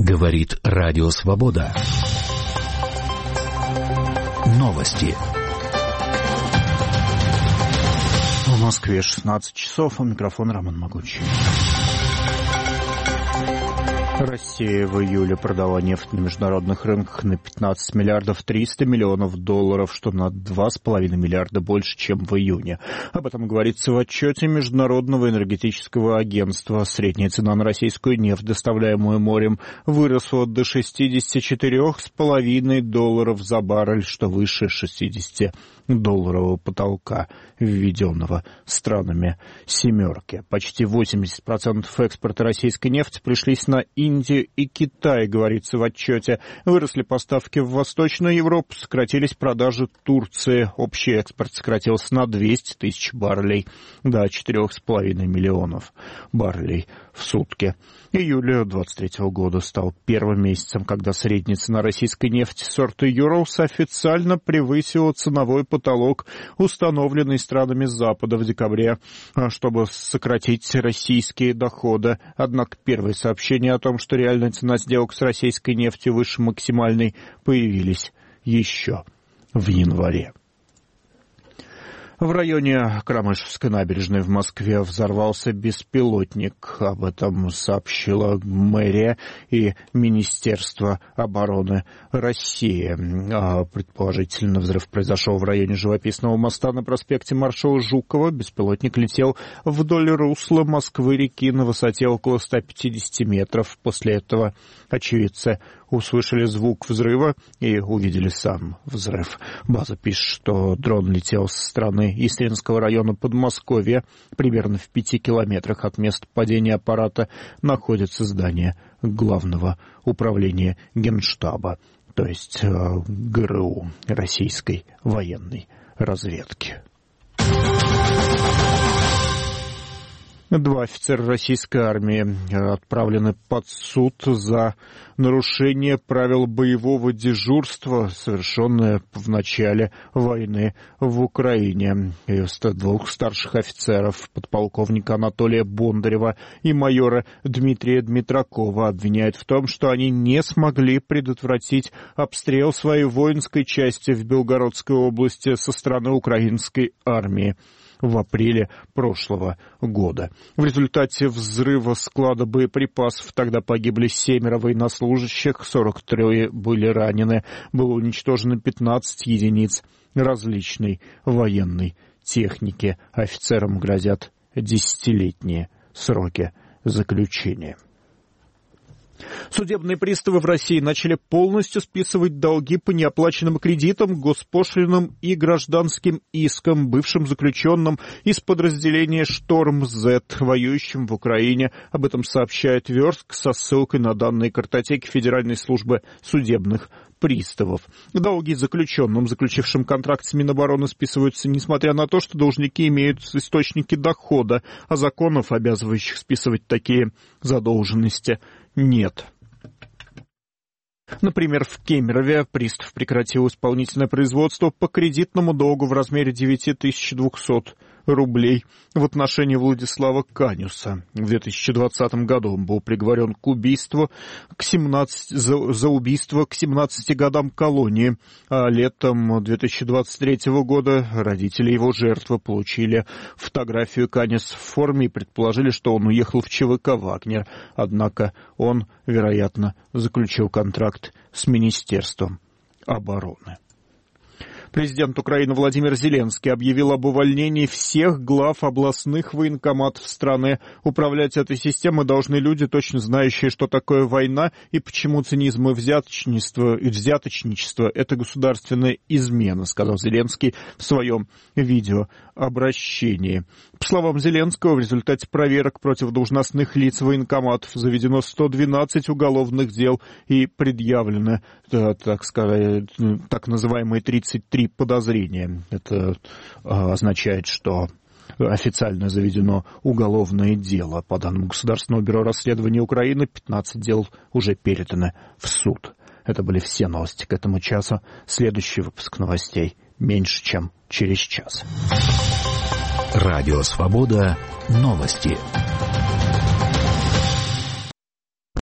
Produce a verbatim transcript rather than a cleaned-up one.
Говорит Радио Свобода. Новости. В Москве шестнадцать часов, у микрофона Роман Могучий. Россия в июле продала нефть на международных рынках на пятнадцать миллиардов триста миллионов долларов, что на два с половиной миллиарда больше, чем в июне. Об этом говорится в отчете Международного энергетического агентства. Средняя цена на российскую нефть, доставляемую морем, выросла до шестидесяти четырёх с половиной долларов за баррель, что выше шестидесятидолларового потолка, введенного странами «семерки». Почти восемьдесят процентов экспорта российской нефти пришлись на Индию и Китай, говорится в отчете. Выросли поставки в Восточную Европу, сократились продажи Турции. Общий экспорт сократился на двести тысяч баррелей до четырёх с половиной миллионов баррелей в сутки. Июль двадцать третьего года стал первым месяцем, когда средняя цена российской нефти сорта Urals официально превысила ценовой потолок, установленный странами Запада в декабре, чтобы сократить российские доходы. Однако первые сообщения о том, что реальная цена сделок с российской нефтью выше максимальной, появились еще в январе. В районе Крамышевской набережной в Москве взорвался беспилотник. Об этом сообщила мэрия и Министерство обороны России. Предположительно, взрыв произошел в районе живописного моста на проспекте маршала Жукова. Беспилотник летел вдоль русла Москвы-реки на высоте около ста пятидесяти метров. После этого очевидцы услышали звук взрыва и увидели сам взрыв. База пишет, что дрон летел со стороны Истринского района Подмосковья. Примерно в пяти километрах от места падения аппарата находится здание Главного управления Генштаба, то есть ГРУ, российской военной разведки. Два офицера российской армии отправлены под суд за нарушение правил боевого дежурства, совершенное в начале войны в Украине. Двух старших офицеров, подполковника Анатолия Бондарева и майора Дмитрия Дмитракова, обвиняют в том, что они не смогли предотвратить обстрел своей воинской части в Белгородской области со стороны украинской армии в апреле прошлого года. В результате взрыва склада боеприпасов тогда погибли семеро военнослужащих, сорок три были ранены, было уничтожено пятнадцать единиц различной военной техники. Офицерам грозят десятилетние сроки заключения. Судебные приставы в России начали полностью списывать долги по неоплаченным кредитам, госпошлинам и гражданским искам бывшим заключенным из подразделения «Шторм-З», воюющим в Украине. Об этом сообщает Верск со ссылкой на данные картотеки Федеральной службы судебных приставов. Долги заключенным, заключившим контракт с Минобороны, списываются, несмотря на то, что должники имеют источники дохода, а законов, обязывающих списывать такие задолженности, нет. Например, в Кемерове пристав прекратил исполнительное производство по кредитному долгу в размере девять тысяч двести рублей в отношении Владислава Канюса. В две тысячи двадцатом году он был приговорен к убийству к семнадцати, за, за убийство к семнадцати годам колонии, а летом две тысячи двадцать третьего года родители его жертвы получили фотографию Канюса в форме и предположили, что он уехал в ЧВК «Вагнер». Однако он, вероятно, заключил контракт с Министерством обороны. Президент Украины Владимир Зеленский объявил об увольнении всех глав областных военкоматов страны. Управлять этой системой должны люди, точно знающие, что такое война и почему цинизм и взяточничество, и взяточничество – это государственная измена, сказал Зеленский в своем видеообращении. По словам Зеленского, в результате проверок против должностных лиц военкоматов заведено сто двенадцать уголовных дел и предъявлено, так сказать, так называемые тридцать три подозрения. Это а, означает, что официально заведено уголовное дело. По данным Государственного бюро расследования Украины, пятнадцать дел уже переданы в суд. Это были все новости к этому часу. Следующий выпуск новостей меньше, чем через час. Радио Свобода. Новости.